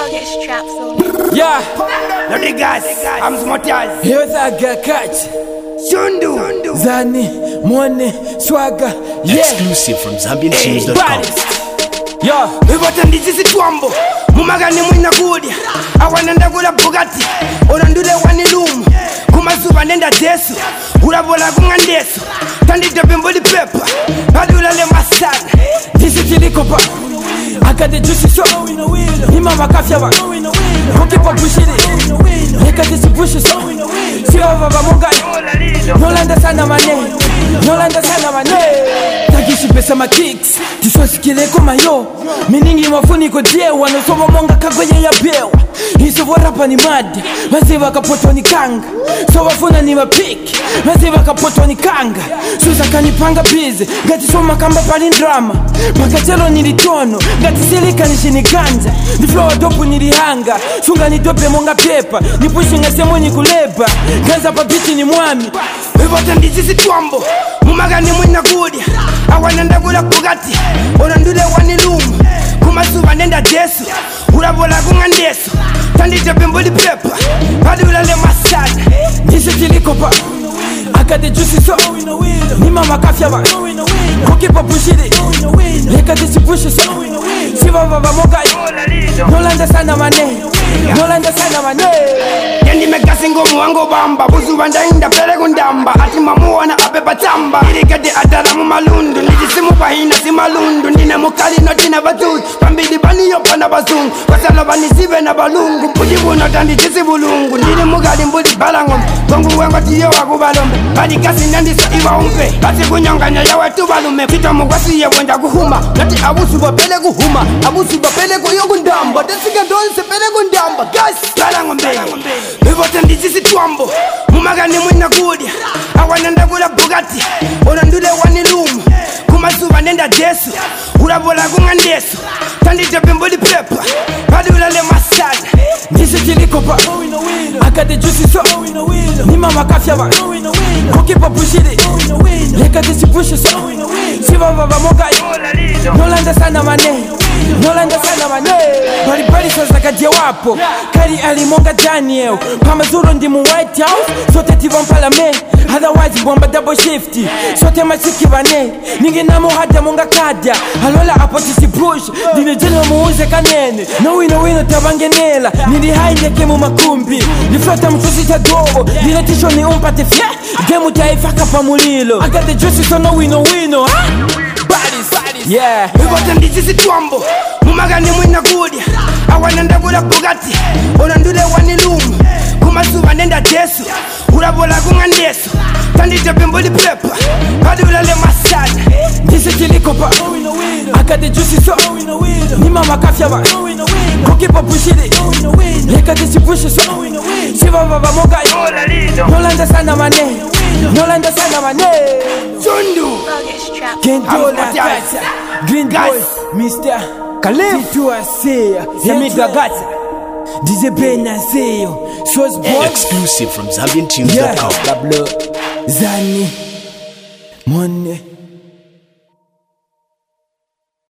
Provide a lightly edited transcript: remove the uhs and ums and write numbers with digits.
Get straps on. Yeah, No the gas, I'm smarters. here's a catch. Shundu. Zani, Money, Swagger, yeah. Exclusive from ZambianTunes.com. Baddest. Yeah, Wibota ndizisi twambo mumagani mwina kudya awana ndagula Bugatti olondule wanilumu kumazuba nenda tesu ulabola kunga ndesu tandide mbuli pepa padulale masana this is Chilikopa. I got the juicy so. Nima makafia ba. Kukipa bushiri. Leka this bushi so. Siwa baba mungani. Nolanda sana mane. Nolanda sana mane. Tagishi pesa ma kicks. Tisosi kileko mayo. Miningi mafuni kojewa. Nosoba monga kagoye ya bewa. Hiso warapa ni mad. Maziwa kapoto ni kanga. So wafuna ni mapik. Maziwa kapoto ni kanga. Suza kanipanga busy. Gati soma kamba pali drama. Makachelo nilitono. Gati silika nishinikanja. Ni flow dopu nilihanga. Sunga ni dope monga pepa. Ni pushi ngasemo ni kuleba. Gaza papiti ni mwami. Wibota ndizisi twambo mumagani mwina kudya awana ndagula Bugatti olondule wanilumu kumazuba nenda tesu ulabola kunga ndesu tandide mbuli pepa padulale masana This is Chilikopa. I got the juicy so. Nima makafia ba. Kukipa bushiri. Leka this bushi so. Siwa baba mungani. Nolanda sana mane. Nolanda sana mane. Yendi megasi ngomu wango bamba buzuba ndainda pele kundamba ati mamuwana abeba tamba irigade adala mu malundu ndisimu bahina si malundu ndine mukali notina batutu pambili baniyo pana bazungu basalo banisibe na balungu pujibuno tanditisi bulungu ndine mukali mbuli balangom kongu wengo tiyo wakubalombe badikasi nandisa iwa umpe basi kunyonganya yawe tubalume fita mugwasi yewenda kuhuma nati abusu bapele kuhuma abusu bapele kuyongu ndamba desika donse pele kundamba gas balangombe Wibota ndizisi twambo mumagani mwina kudya awana ndagula Bugatti olondule wanilumu kumazuba nenda tesu ulabola kunga ndesu tandide mbuli pepa padulale masana This is Chilikopa. I got the juicy so. Nima makafia ba. Kukipa bushiri. Leka this bushi so. Siwa baba mungani. Nolanda sana mane. Nolanda sana mane. Bali bali soza kadia wapo. Kari alimonga Daniel. Pamazuro ndi mu White House. Sote tivan palame. Otherwise bomba double shifty. Sote machiki bane. Ningi namo hada monga kadia. Halola apotisi push. Dine jeno muuze kanene. No wino tabangenela. Nili haindeke mu makumbi. Niflota mchuzi cha dogo. Nile tisho ni umpate fye. Gemu taifaka pa mulilo. I got the juicy so no wino Baddies. Yeah. Wibota ndizisi twambo mumagani mwina kudya awana ndagula Bugatti olondule wanilumu kumazuba nenda tesu ulabola kunga ndesu tandide mbuli pepa padulale masana This is Chilikopa. I got the juicy so. Nima makafia ba. Kukipa bushiri. Leka this bushi so. Siwa baba mungani. Nolanda sana mane. Nolanda sana mane. Shundu Get straps. Kendola Gaza. Green Boy. Mr. Khalif Tuaseya. Yamiga Gaza. Dize Bena Seyo. Sauce Boy. Exclusive from Yeah. ZambianTunes.com. Zani. Money.